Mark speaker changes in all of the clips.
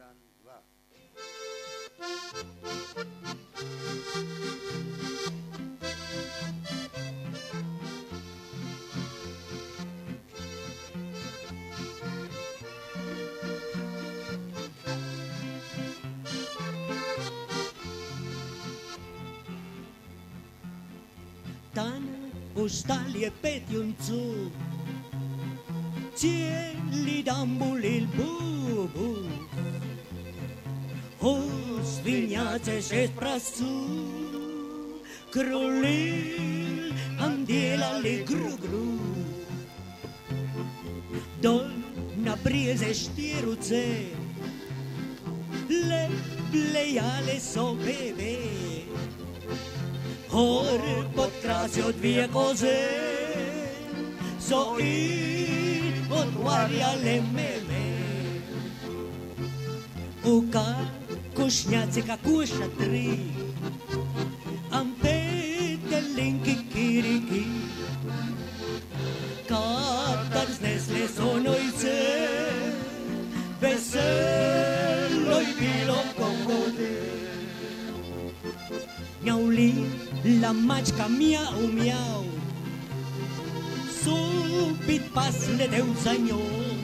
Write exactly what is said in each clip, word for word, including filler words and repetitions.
Speaker 1: raz, dva.
Speaker 2: Tan ustalje petjuncu, cijeli dan bulil bubu. O svinjace šest prascu, krulil am delali gru-gru. Dol na brijeze štiruce, le blejale so bebe. Or pod krasjo dvije koze so in otvarjale meme. U kokošnjaci kakuša tri, am petelinki kiriki. Kadar znesle so nojce, veselo je bilo kokode. Mjauli, la mačka mjau, mjau, subit pas ne deu za njo.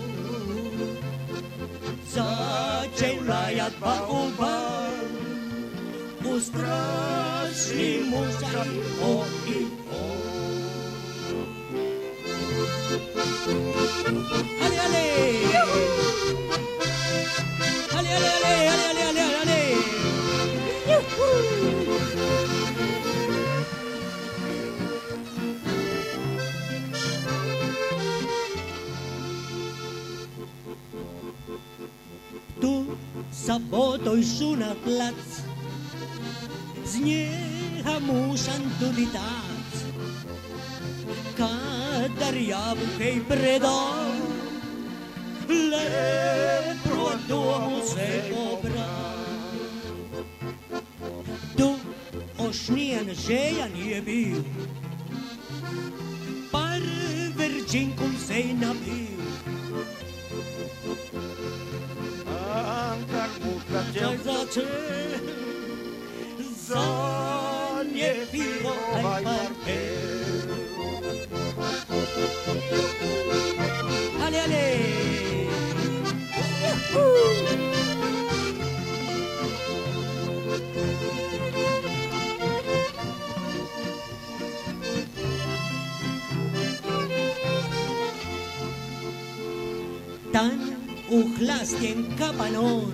Speaker 2: Začel lajat pa oba, u strašni mušaj, o i o. Ale, ale! Ale, ale, ale, ale, ale, ale, ale! Juhu! Tu sa botoj šuna plac, z njeha mušan tudi tac. Kadar jabuke predal, le pro domu se obra. Tu ošnijan žejan je bil, par verčinkom se napil.
Speaker 1: Ankar muška
Speaker 2: Čak začel, za nje bilo aj parpel. Ale, ale! Juhu! Tan uhlastjen kapanon,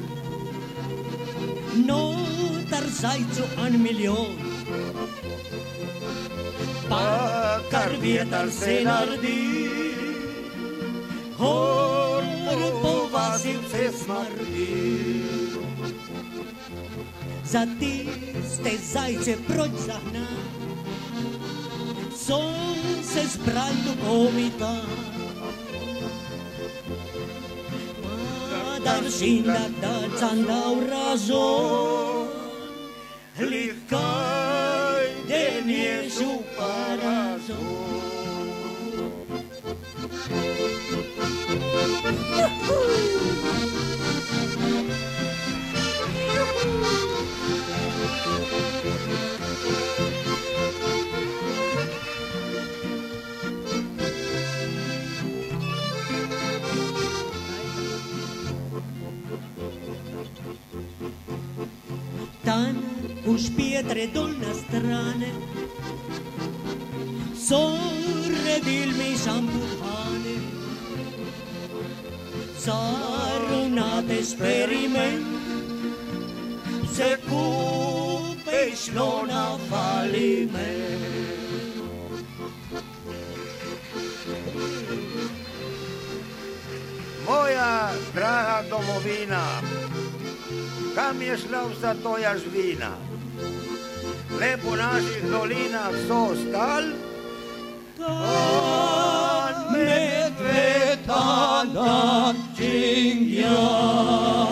Speaker 2: no tar zajcu an milion. Pa kar vjetar se naredi, hor po vasi se smrdi. Za tiste zajce proč zahna, son se zbral duhovita. Daršina da candau razon, lihkaj denje župarazon. Tan už pietre dolna strane, sorredil mi šampuhane. Zarunat experiment, se kupe šlo na faliment.
Speaker 1: Moja draga domovina, kam je šla vsa tvoja žvina? Le po naših dolinah so ostal?
Speaker 2: Tan medved, tan, tan, čingja.